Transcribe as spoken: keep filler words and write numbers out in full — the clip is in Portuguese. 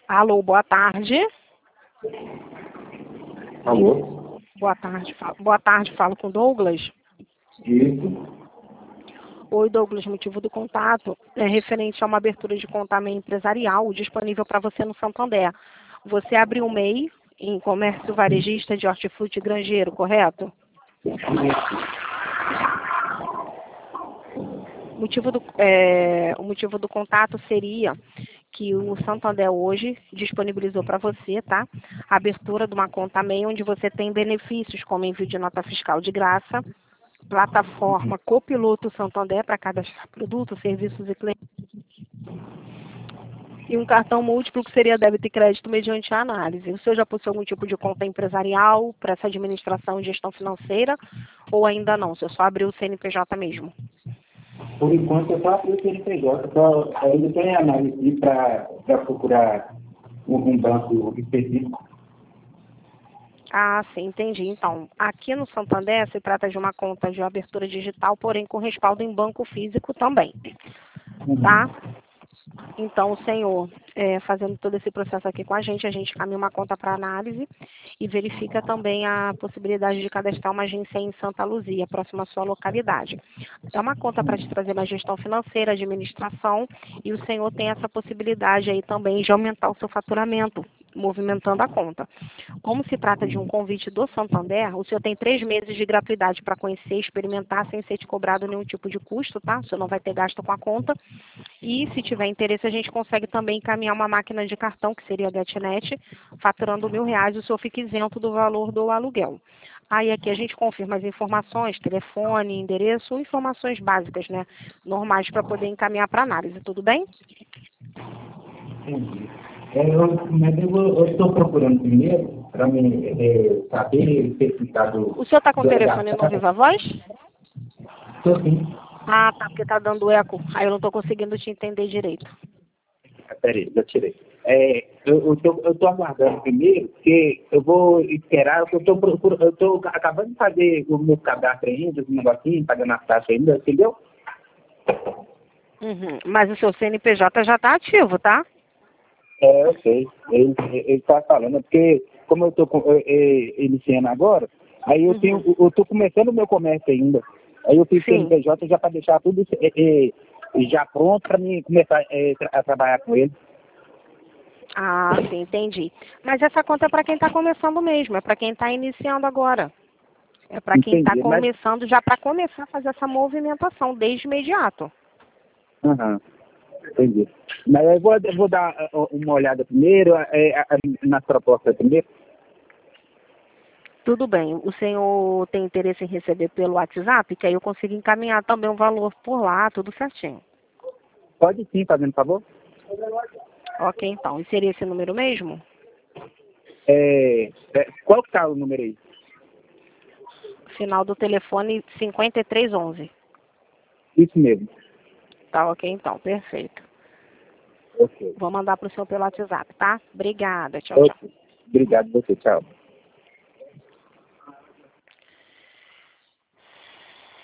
Alô, boa tarde. Alô? Boa tarde, falo, boa tarde, falo com Douglas. Isso. Oi, Douglas, motivo do contato é referente a uma abertura de conta MEI empresarial disponível para você no Santander. Você abriu um MEI em comércio varejista de hortifruti granjeiro, correto? O motivo do, é, o motivo do contato seria que o Santander hoje disponibilizou para você, tá? A abertura de uma conta MEI onde você tem benefícios como envio de nota fiscal de graça, plataforma Copiloto Santander para cadastrar produtos, serviços e clientes, e um cartão múltiplo que seria débito e crédito mediante a análise. O senhor já possui algum tipo de conta empresarial para essa administração e gestão financeira ou ainda não? O senhor só abriu o C N P J mesmo? Por enquanto, eu só abri o C N P J, só ainda estou em análise para procurar um, um banco específico. Ah, sim, entendi. Então, aqui no Santander se trata de uma conta de abertura digital, porém com respaldo em banco físico também, tá? Então, o senhor, é, fazendo todo esse processo aqui com a gente, a gente caminha uma conta para análise e verifica também a possibilidade de cadastrar uma agência em Santa Luzia, próxima à sua localidade. É uma conta para te trazer mais gestão financeira, administração, e o senhor tem essa possibilidade aí também de aumentar o seu faturamento, movimentando a conta. Como se trata de um convite do Santander, o senhor tem três meses de gratuidade para conhecer e experimentar sem ser te cobrado nenhum tipo de custo, tá? O senhor não vai ter gasto com a conta. E se tiver interesse, a gente consegue também encaminhar uma máquina de cartão, que seria a GetNet, faturando mil reais, o senhor fica isento do valor do aluguel. Aí aqui a gente confirma as informações, telefone, endereço, informações básicas, né? Normais para poder encaminhar para análise, tudo bem? Entendi. É, eu, mas eu, vou- eu estou procurando primeiro para me é, saber especificar do... O senhor está com o do telefone no Viva Voz? Estou sim. Ah, tá, porque tá dando eco. Aí eu não estou conseguindo te entender direito. Peraí, já tirei. É, eu estou aguardando primeiro, porque eu vou esperar, eu estou eu tô acabando de fazer o meu cadastro ainda, esse negocinho, pagando as taxas ainda, entendeu? Uhum. Mas o seu C N P J já está ativo, tá? É, eu sei. Ele está falando, é porque como eu estou iniciando agora, aí eu tenho, Uhum. eu estou começando o meu comércio ainda. Aí eu fiz Sim. C N P J já para deixar tudo é, é, já pronto para mim começar é, tra- a trabalhar com ele. Ah, sim, entendi. Mas essa conta é para quem está começando mesmo, é para quem está iniciando agora. É para quem está Entendi, mas... começando, já para começar a fazer essa movimentação desde imediato. Aham. Entendi. Mas eu vou, eu vou dar uh, uma olhada primeiro, é, uh, nas propostas primeiro. Tudo bem. O senhor tem interesse em receber pelo WhatsApp, que aí eu consigo encaminhar também o valor por lá, tudo certinho. Pode sim, fazendo favor. Ok, então. E seria esse número mesmo? É, é, qual que tá o número aí? Final do telefone cinquenta e três onze. Isso mesmo. Tá ok, então. Perfeito. Ok. Vou mandar para o senhor pelo WhatsApp, tá? Obrigada. Tchau, tchau. Ok. Obrigado você, tchau.